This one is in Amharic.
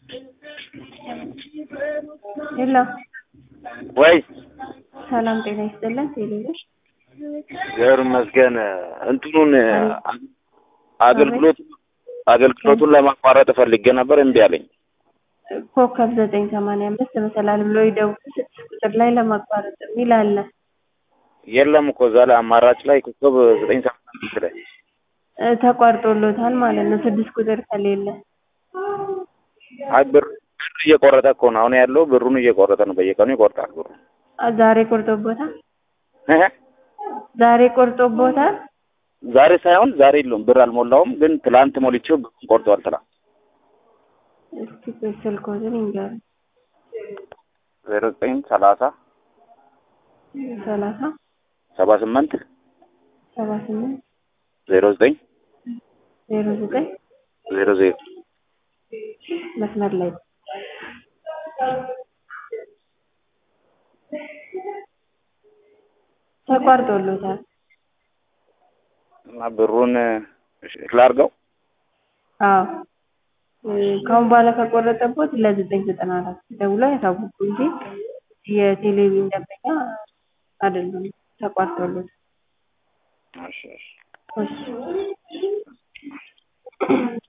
ሄሎ ወይ ሰላም ጤና ይስጥልን። ቴሌቪዥን እግዚአብሔር ይመስገን። እንትኑን አገልግሎቱን ለማቋረጥ ፈልጌ ነበር፣ እምቢ አለኝ። ኮከብ 985 መሰላል ብሎ ይደውሉ። 6 ቁጥር ላይ ለማቋረጥ የሚል አለ። የለም እኮ እዛ ላይ አማራጭ ላይ ኮከብ 985 ላይ ተቋርጦሎታል ማለት ነው። 6 ቁጥር ከሌለ ብር እየቆረጠ እኮ ነው አሁን ያለው። ብሩን እየቆረጠ ነው፣ በየቀኑ ይቆርጣል ብሩ። ዛሬ ቆርጦቦታል። ዛሬ ቆርጦቦታል። ዛሬ ሳይሆን ዛሬ የለውም፣ ብር አልሞላውም፣ ግን ትላንት ሞልቼው ብሩን ቆርጧል። ትላንት እስኪ ስልኮትን ይንገር። 0930 30 78 78 09 09 00 መስመር ላይ ተቋርጦሎታል እና ብሩን ላድርገው። አዎ ካሁን በኋላ ከቆረጠቦት ለ994 ደውሎ ያሳውቁ እንጂ የቴሌቪዥን ደንበኛ አይደለም። ተቋርጦሎታል። እሺ እሺ